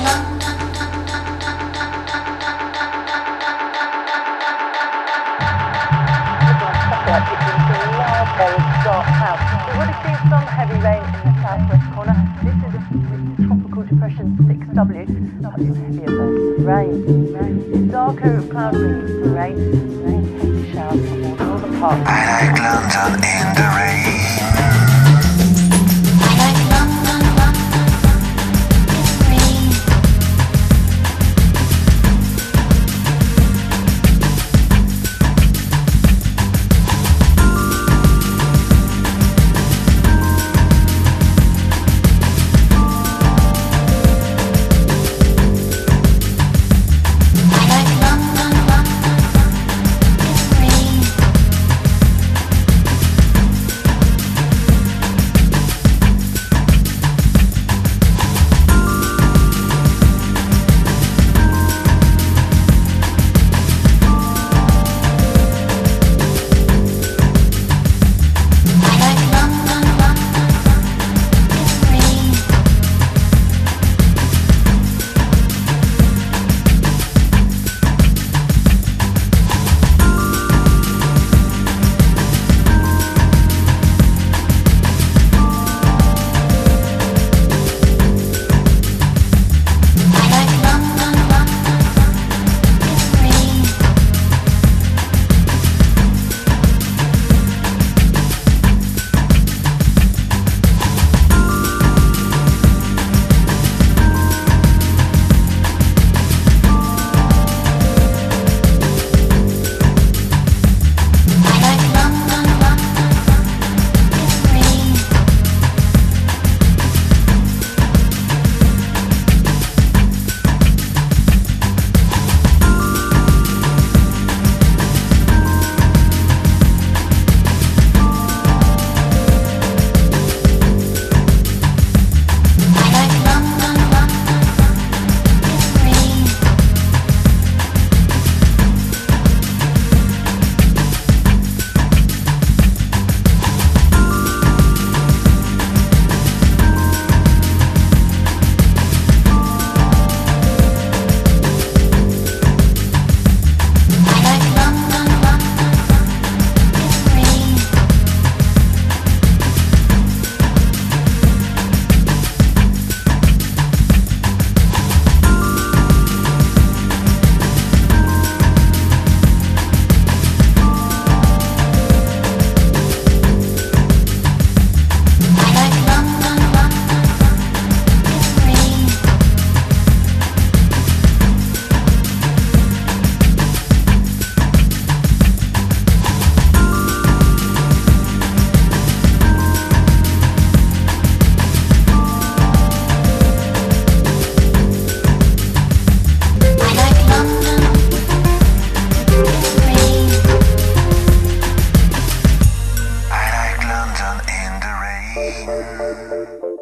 Very dark clouds. We would have seen some heavy rain in the southwest corner. This is with tropical depression 6W. Perhaps some heavier bursts of rain. Darker cloud rings to rain. Heavy showers from all northern parts. I like London in the rain. In the rain.